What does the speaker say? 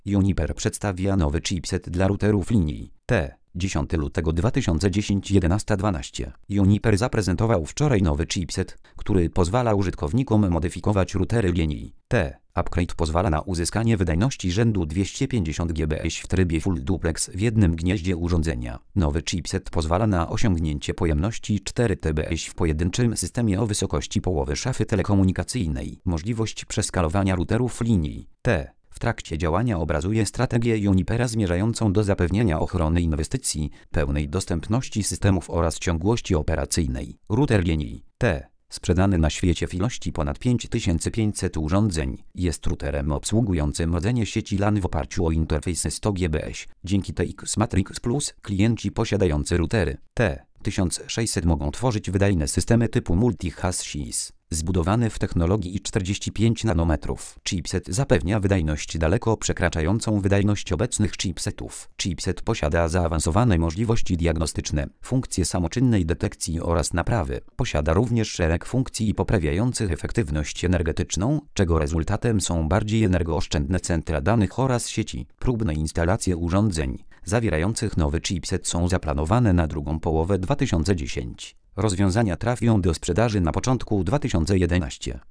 Juniper przedstawia nowy chipset dla routerów linii T. 10 lutego 2010 11:12. Juniper zaprezentował wczoraj nowy chipset, który pozwala użytkownikom modyfikować routery linii T. Upgrade pozwala na uzyskanie wydajności rzędu 250 gbps w trybie Full Duplex w jednym gnieździe urządzenia. Nowy chipset pozwala na osiągnięcie pojemności 4 TBS w pojedynczym systemie o wysokości połowy szafy telekomunikacyjnej. Możliwość przeskalowania routerów linii T. W trakcie działania obrazuje strategię Junipera zmierzającą do zapewnienia ochrony inwestycji, pełnej dostępności systemów oraz ciągłości operacyjnej. Router linii T. Sprzedany na świecie w ilości ponad 5500 urządzeń, jest routerem obsługującym rdzenie sieci LAN w oparciu o interfejsy 100 gbps. Dzięki TX Matrix Plus klienci posiadający routery T1600 mogą tworzyć wydajne systemy typu multi-chassis, zbudowane w technologii i45 nanometrów. Chipset zapewnia wydajność daleko przekraczającą wydajność obecnych chipsetów. Chipset posiada zaawansowane możliwości diagnostyczne, funkcje samoczynnej detekcji oraz naprawy. Posiada również szereg funkcji poprawiających efektywność energetyczną, czego rezultatem są bardziej energooszczędne centra danych oraz sieci. Próbne instalacje urządzeń zawierających nowy chipset są zaplanowane na drugą połowę 2010. Rozwiązania trafią do sprzedaży na początku 2011.